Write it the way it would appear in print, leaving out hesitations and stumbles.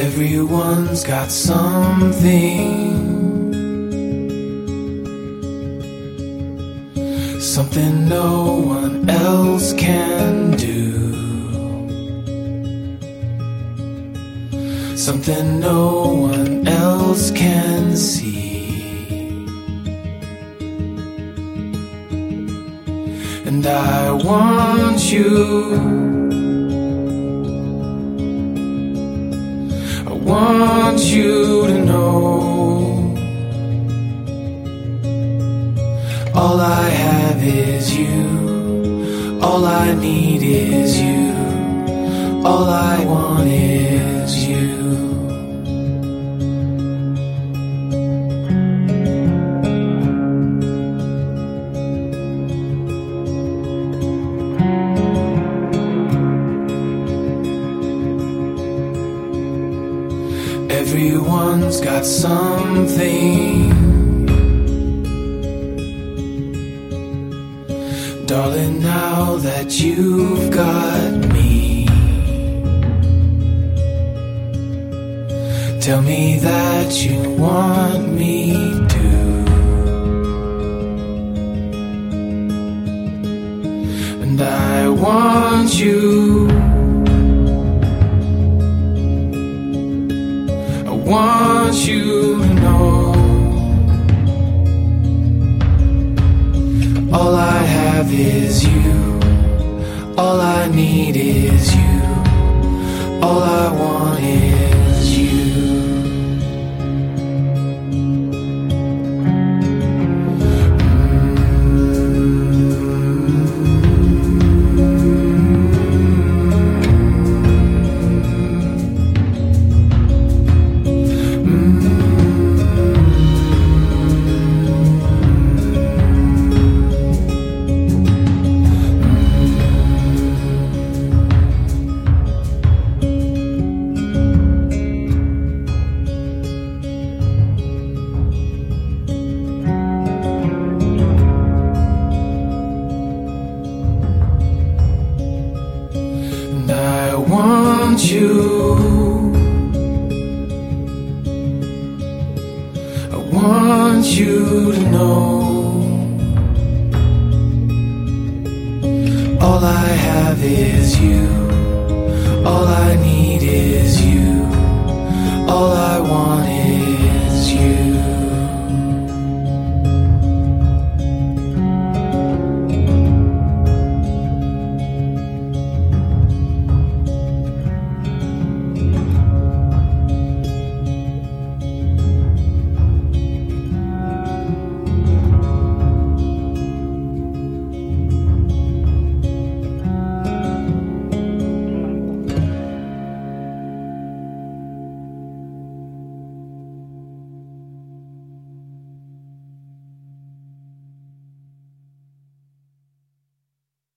Everyone's got something, something no one else can do, something no one else can see. And I want you, I want you to know, all I have is you, all I need is you, all I want is you. Everyone's got something, darling, now that you've got me, tell me that you want me to, and I want you, I want you to know, all I have is you, all I need is you, all I want is you. I want you, I want you to know, all I have is you, all I need is you, all